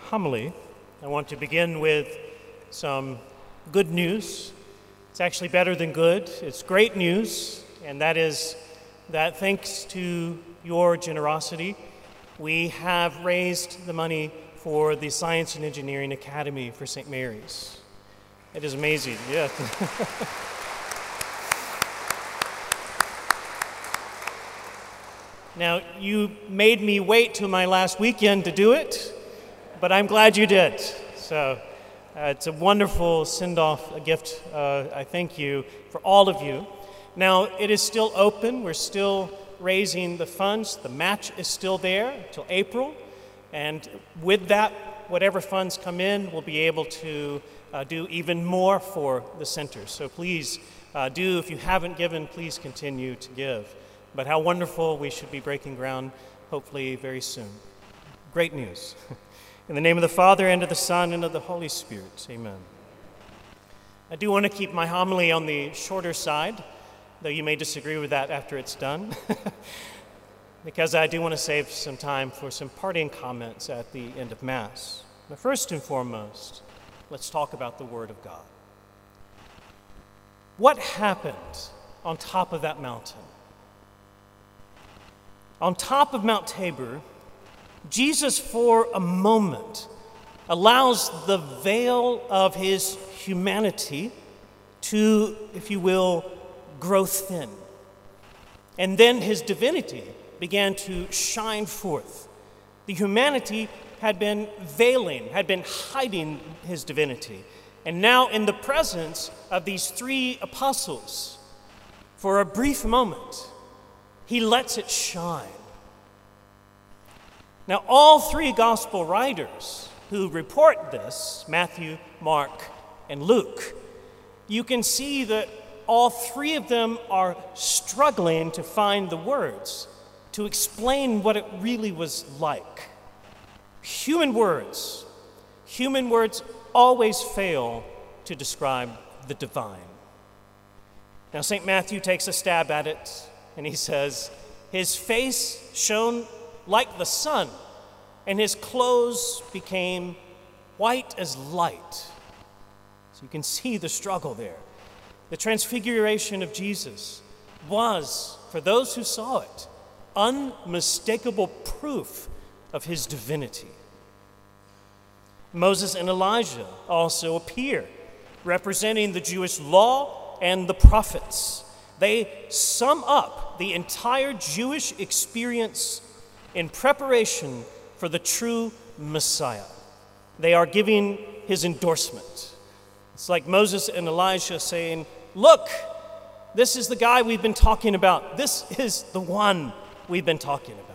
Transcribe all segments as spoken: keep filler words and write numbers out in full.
homily, I want to begin with some good news. It's actually better than good. It's great news, and that is that thanks to your generosity, we have raised the money for the Science and Engineering Academy for Saint Mary's. It is amazing, yeah. Now, you made me wait till my last weekend to do it, but I'm glad you did. So uh, it's a wonderful send-off, a gift. Uh, I thank you for all of you. Now, it is still open. We're still raising the funds. The match is still there until April. And with that, whatever funds come in, we'll be able to uh, do even more for the center. So please uh, do, if you haven't given, please continue to give. But how wonderful, we should be breaking ground, hopefully very soon. Great news. In the name of the Father, and of the Son, and of the Holy Spirit, amen. I do want to keep my homily on the shorter side, though you may disagree with that after it's done, because I do want to save some time for some parting comments at the end of Mass. But first and foremost, let's talk about the Word of God. What happened on top of that mountain? On top of Mount Tabor, Jesus, for a moment, allows the veil of his humanity to, if you will, grow thin. And then his divinity began to shine forth. The humanity had been veiling, had been hiding his divinity. And now, in the presence of these three apostles, for a brief moment, he lets it shine. Now, all three gospel writers who report this, Matthew, Mark, and Luke, you can see that all three of them are struggling to find the words to explain what it really was like. Human words, human words always fail to describe the divine. Now, Saint Matthew takes a stab at it, and he says, his face shone like the sun, and his clothes became white as light. So you can see the struggle there. The transfiguration of Jesus was, for those who saw it, unmistakable proof of his divinity. Moses and Elijah also appear, representing the Jewish law and the prophets. They sum up the entire Jewish experience in preparation for the true Messiah. They are giving his endorsement. It's like Moses and Elijah saying, look, this is the guy we've been talking about. This is the one we've been talking about.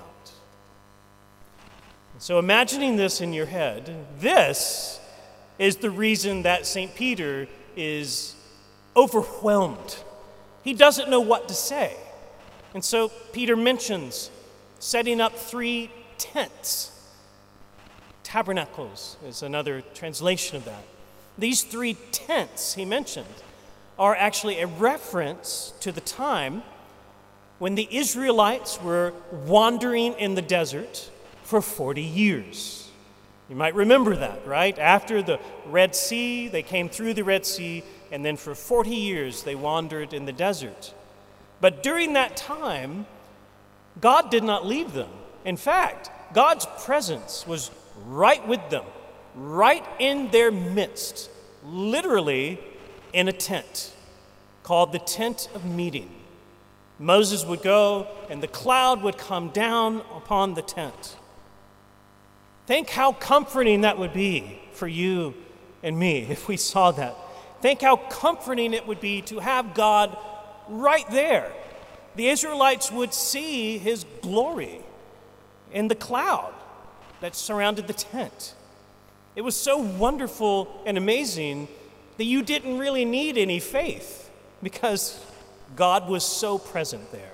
So imagining this in your head, this is the reason that Saint Peter is overwhelmed. He doesn't know what to say. And so Peter mentions setting up three tents. Tabernacles is another translation of that. These three tents he mentioned are actually a reference to the time when the Israelites were wandering in the desert for forty years. You might remember that, right? After the Red Sea, they came through the Red Sea, and then for forty years they wandered in the desert. But during that time, God did not leave them. In fact, God's presence was right with them, right in their midst, literally in a tent called the Tent of Meeting. Moses would go, and the cloud would come down upon the tent. Think how comforting that would be for you and me if we saw that. Think how comforting it would be to have God right there. The Israelites would see his glory in the cloud that surrounded the tent. It was so wonderful and amazing that you didn't really need any faith because God was so present there.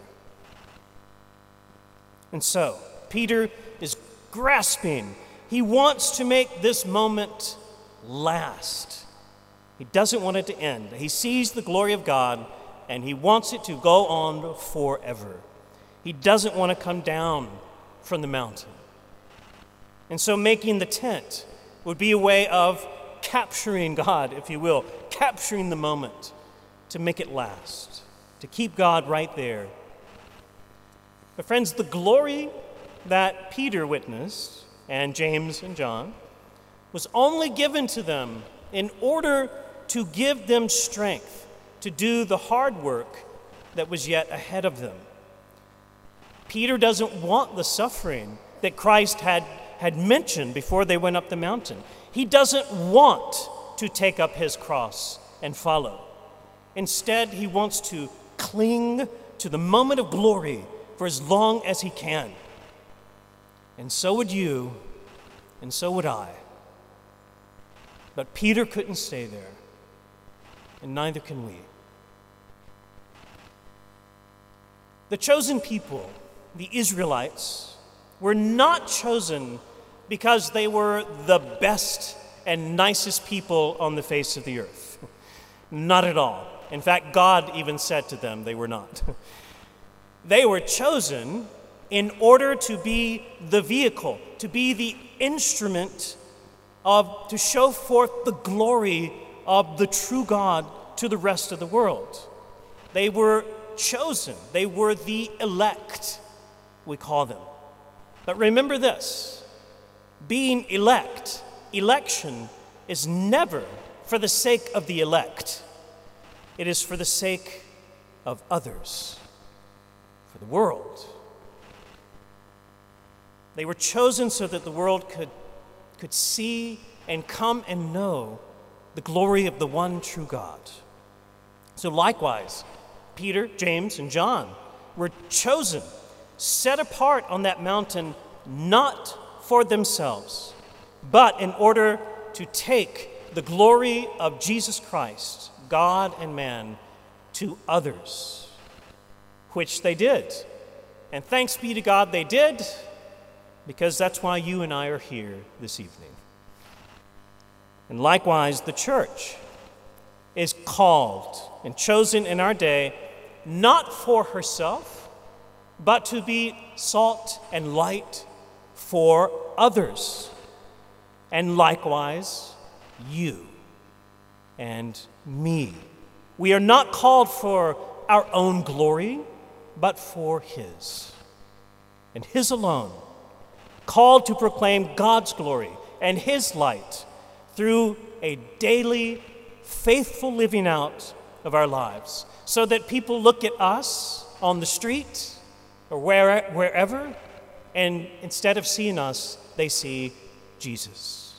And so, Peter is grasping. He wants to make this moment last. He doesn't want it to end. He sees the glory of God, and he wants it to go on forever. He doesn't want to come down from the mountain. And so making the tent would be a way of capturing God, if you will, capturing the moment to make it last, to keep God right there. But friends, the glory that Peter witnessed, and James and John, was only given to them in order to give them strength to do the hard work that was yet ahead of them. Peter doesn't want the suffering that Christ had, had mentioned before they went up the mountain. He doesn't want to take up his cross and follow. Instead, he wants to cling to the moment of glory for as long as he can. And so would you, and so would I. But Peter couldn't stay there, and neither can we. The chosen people, the Israelites, were not chosen because they were the best and nicest people on the face of the earth. Not at all. In fact, God even said to them they were not. They were chosen in order to be the vehicle, to be the instrument of, to show forth the glory of the true God to the rest of the world. They were chosen. They were the elect, we call them. But remember this, being elect, election is never for the sake of the elect. It is for the sake of others, for the world. They were chosen so that the world could, could see and come and know the glory of the one true God. So likewise, Peter, James, and John were chosen, set apart on that mountain, not for themselves, but in order to take the glory of Jesus Christ, God and man, to others, which they did. And thanks be to God they did, because that's why you and I are here this evening. And likewise, the church is called and chosen in our day not for herself, but to be salt and light for others. And likewise, you and me. We are not called for our own glory, but for His, and His alone. Called to proclaim God's glory and His light through a daily, faithful living out of our lives, so that people look at us on the street or where, wherever, and instead of seeing us, they see Jesus.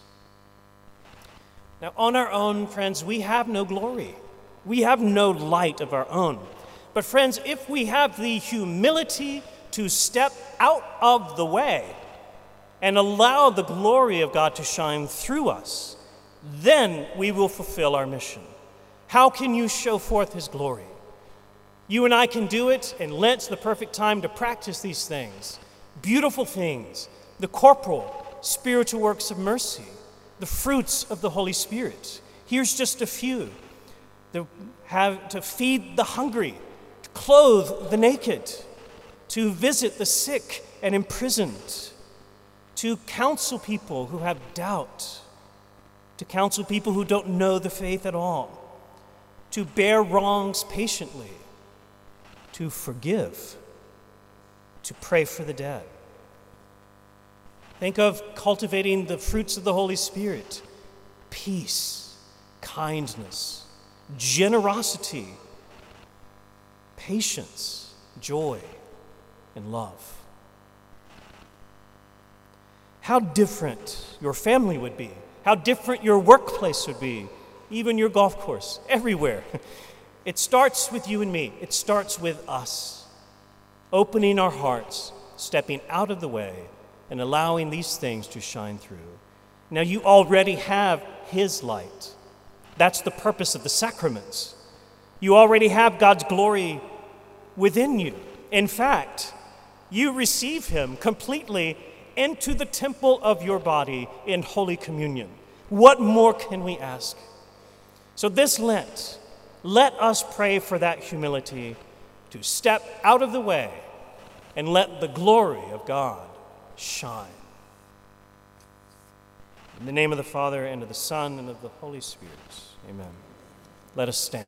Now, on our own, friends, we have no glory. We have no light of our own. But friends, if we have the humility to step out of the way and allow the glory of God to shine through us, then we will fulfill our mission. How can you show forth His glory? You and I can do it, and Lent's the perfect time to practice these things. Beautiful things, the corporal, spiritual works of mercy, the fruits of the Holy Spirit. Here's just a few. To, have, to feed the hungry, to clothe the naked, to visit the sick and imprisoned, to counsel people who have doubt, to counsel people who don't know the faith at all, to bear wrongs patiently, to forgive, to pray for the dead. Think of cultivating the fruits of the Holy Spirit: peace, kindness, generosity, patience, joy, and love. How different your family would be, how different your workplace would be, even your golf course, everywhere. It starts with you and me. It starts with us, opening our hearts, stepping out of the way, and allowing these things to shine through. Now, you already have His light. That's the purpose of the sacraments. You already have God's glory within you. In fact, you receive Him completely into the temple of your body in Holy Communion. What more can we ask? So this Lent, let us pray for that humility to step out of the way and let the glory of God shine. In the name of the Father, and of the Son, and of the Holy Spirit. Amen. Let us stand.